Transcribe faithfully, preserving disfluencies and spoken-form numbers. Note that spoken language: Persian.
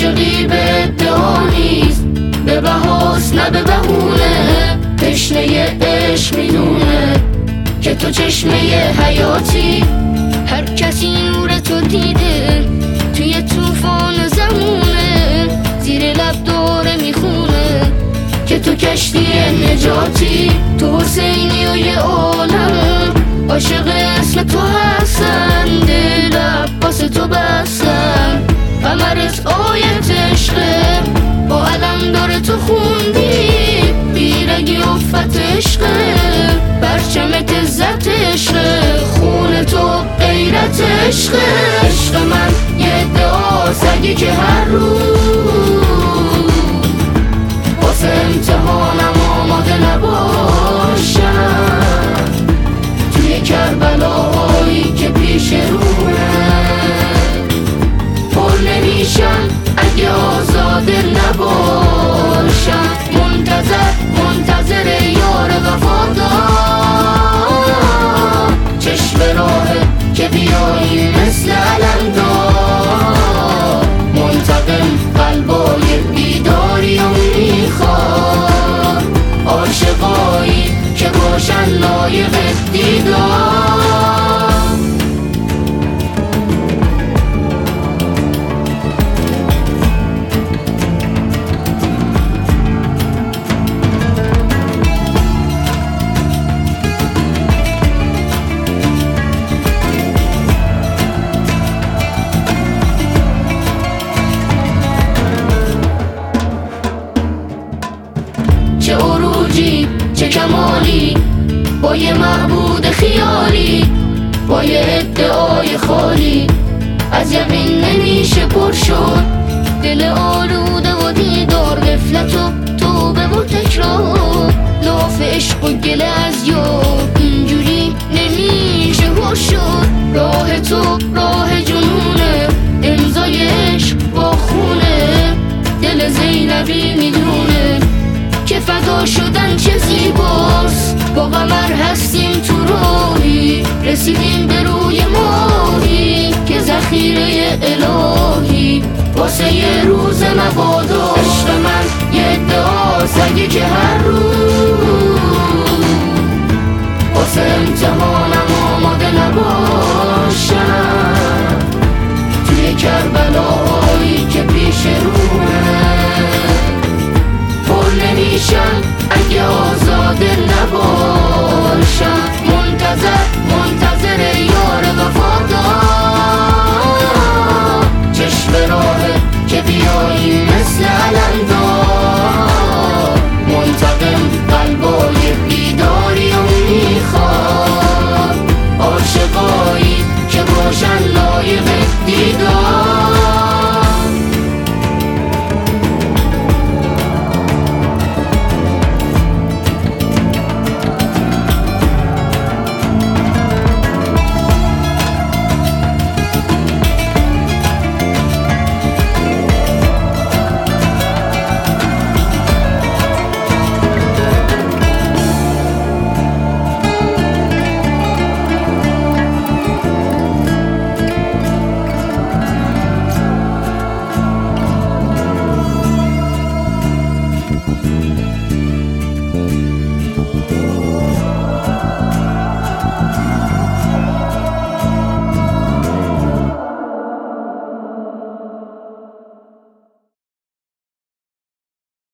عاشقی به ادعا نیست، به بهاست نه به بهونه. تشنه عشق میدونه که تو چشمه حیاتی. هر کسی نور تو دیده توی طوفان زمونه، زیر لب داره میخونه که تو کشتی نجاتی. تو حسینی و یه عالم عاشق اسم تو هستن، دل عباس تو بستن. قمرت آیت عشقه، با علم داره تو خوندی، بیرگی افت عشقه، پرچمت عزت عشقه، خون تو غیرت عشقه. عشق من یه ادعاست اگه که هر روز واسه امتحانم آماده نباشم، توی کربلاهایی که پیش رومه پر نمیشم اگه آزاده نباشم. منتظر منتظر یار وفادار، چشم راهه که بیایی مثل علمدار. منتقم قلبای بیداری و میخواد، عاشقایی که باشن لایق دیدار. چه عروجی چه کمالی با یه معبود خیالی، با یه ادعای خالی از یقین نمیشه پر شد. دل آلوده و دیدار، غفلت و توبه و تکرار، لاف عشق و گله از یار، اینجوری نمیشه پر شد. راه تو راه جنونه، امضای عشق با خونه، دل زینبی میدونه که فدا شدن چه زیباست. با قمر هستیم تو راهی، رسیدیم به روی ماهی که ذخیره الهی واسه یه روز مبادا. عشق من یه ادعاست اگه که هر روز